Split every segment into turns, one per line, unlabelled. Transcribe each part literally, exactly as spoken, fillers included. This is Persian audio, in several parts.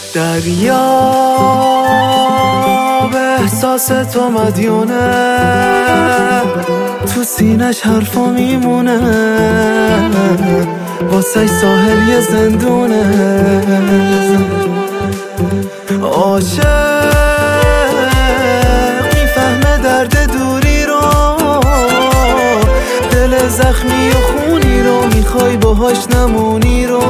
دریا به احساس تو مدیونه، تو سینش حرفا میمونه، واسه ساحل یه زندونه. عاشق میفهمه درد دوری رو، دل زخمی و خونی رو میخوای باهاش نمونی رو.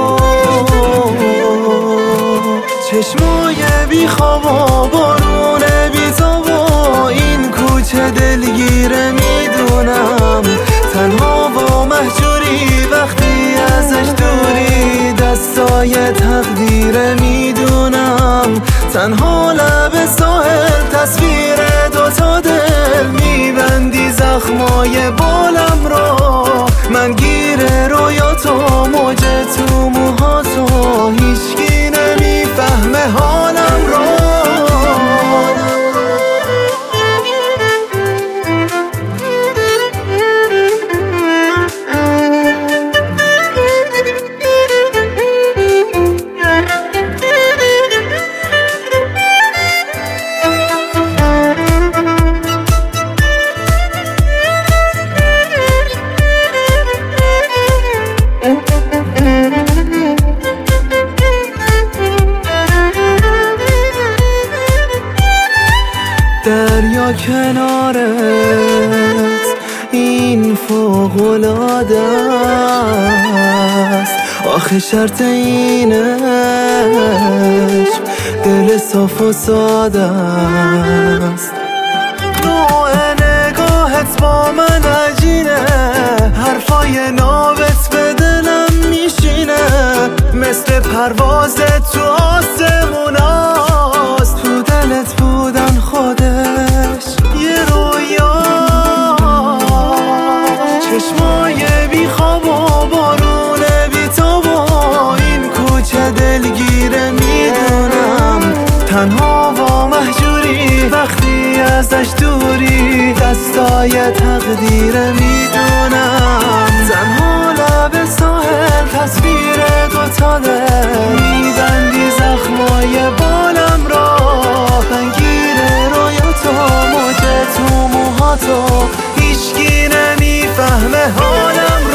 چشمای بی خواب و بارون بی تاب و این کوچه دلگیره میدونم، تنها و محجوری وقتی ازش دوری، دستای تقدیره میدونم، تنها لب ساحل تصویر دوتا دل میبندی زخمای بالم رو. من گیر رویاتو موج تو موهاتو، هیچکی نمیفهمه حالم رو. دریا کنارت این فوق‌العاده است، آخه شرط اینش دل صاف و ساده است. نوع نگاهت با من عجینه، حرفای نابت به دلم میشینه، مثل پرواز تو آسموناست، تو دلت بودن خودش یه رویا. چشمای بی خواب و بارون بی تاب و این کوچه دلگیره میدونم، تنها و محجوری وقتی ازش دوری، دستای تقدیره میدونم، تنها لب ساحل تصویر دوتا دل میبندی زخمای بالم را. من گیر رویاتو موج تو موهاتو، هیچکی نمیفهمه حالم را.